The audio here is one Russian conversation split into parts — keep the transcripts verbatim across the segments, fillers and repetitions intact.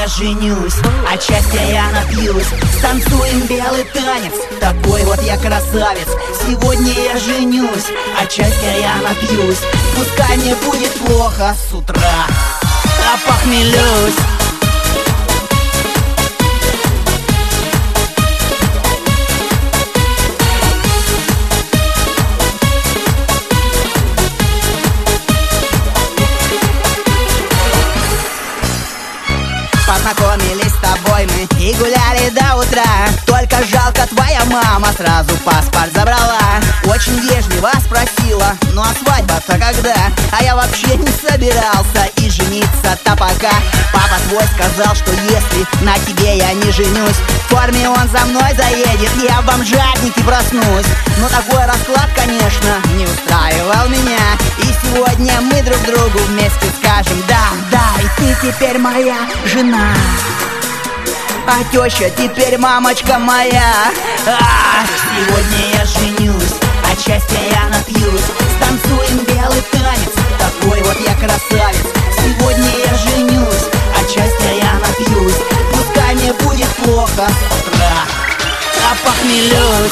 женюсь, от счастья я напьюсь. Станцуем белый танец, такой вот я красавец. Сегодня я женюсь, от счастья я напьюсь. Пускай мне будет плохо с утра, а похмелюсь. Познакомились с тобой мы и гуляли до утра. Только жалко, твоя мама сразу паспорт забрала. Очень вежливо спросила, ну а свадьба-то когда? А я вообще не собирался и жениться-то пока. Папа твой сказал, что если на тебе я не женюсь, в форме он за мной заедет, я в бомжатнике проснусь. Но такой расклад, конечно, не устраивал меня. И сегодня мы друг другу вместе скажем да, да, и ты теперь моя жена, а теща теперь мамочка моя. А, сегодня я женюсь, от счастья я напьюсь. Станцуем белый танец, такой вот я красавец. Сегодня я женюсь, от счастья я напьюсь. Пускай мне будет плохо с утра, а похмелюсь.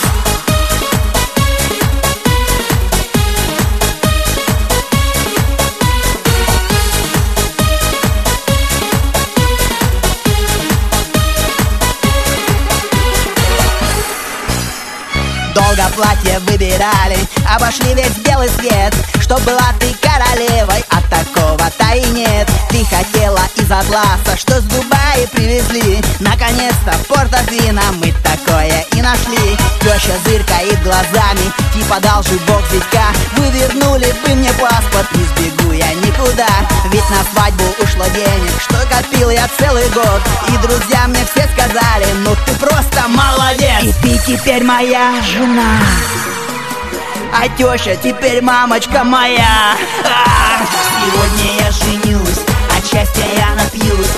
Долго платье выбирали, обошли весь белый свет, чтоб была ты королевой, а такого-то и нет. Ты хотела из атласа, что с Дубая привезли. Наконец-то Порто-Фино мы такое и нашли. Теща зыркает глазами, типа дал же бог зятька. Вы вернули бы мне паспорт, не сбегу я никуда. Ведь на свадьбу ушло денег, что копил я целый год. И друзья мне все сказали, ну ты просто молодец. И ты теперь моя жена, а теща теперь мамочка моя. А, сегодня я женюсь, от счастья я напьюсь.